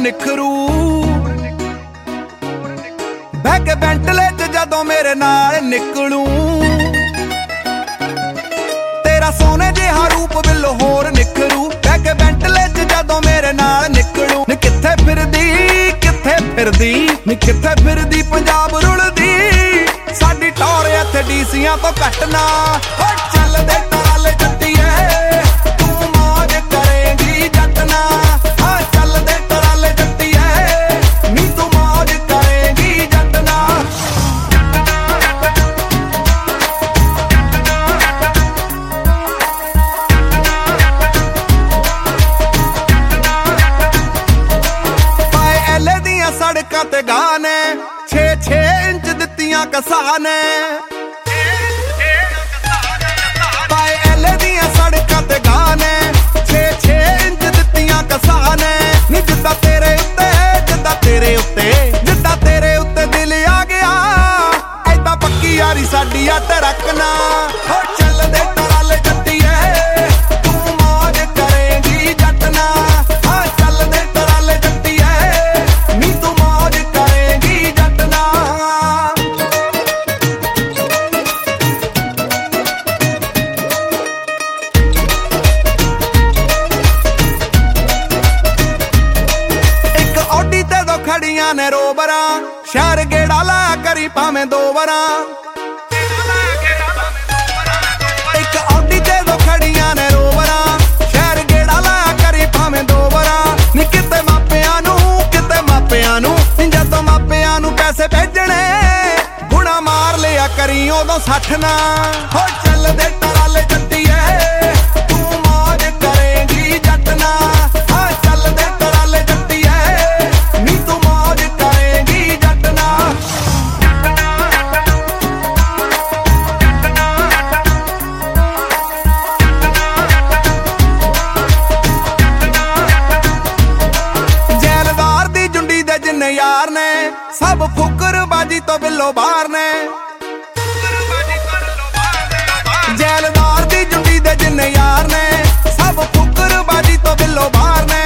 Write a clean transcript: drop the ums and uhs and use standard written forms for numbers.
निखरू बह के बेंटले च जदों मेरे नाल निकलू तेरा सोने जिहा रूप बिलो होर निखरू बह के बेंटले च जदों मेरे नाल निकलू नी कित्थे फिरदी पंजाब रुलदी साडी टौर इत्थे डीसीआं तो घट ना चलदे टाले जट्टीए तू मौज करेंगी जट ना चलदे टाले जट्टीए नी तू मौज करेंगी जट ना पाए एले दियां सड़कां ते गाने 6-6 इंच दित्तियां कसाने पाए एले दियां सड़कां ते गाने 6-6 इंच दित्तियां कसाने नी जिद्दां तेरे उत्ते दिल आ गया ऐदां पक्की यारी साडी आ ते रखना हो चलदे टाले जट्टीए तू मौज करेंगी जट ना चलदे टाले जट्टीए नी तू मौज करेंगी जट ना खड़ियां ने रोबरा शहर गेड़ा ला करी भावें 2 वरा एक ऑडी ते दो खड़ियां ने रोबरा शहर गेड़ा ला करी भावें 2 वरा नी किते मापियां नू जदों मापियां नू पैसे भेजने गुणा मार लिया करी उदों 60 ना हो चलदे टाले जट्टीए तू मौज करेंगी जट ना चलदे टाले जट्टीए नी तू मौज करेंगी जट ना जैलदार दी जुंडी दे जिन्ने यार ने सब फुकरबाजी तो बिलो बाहर ने जैलदार दी जुंडी दे जिन्ने यार ने सब फुकरबाजी तो बिलो बाहर ने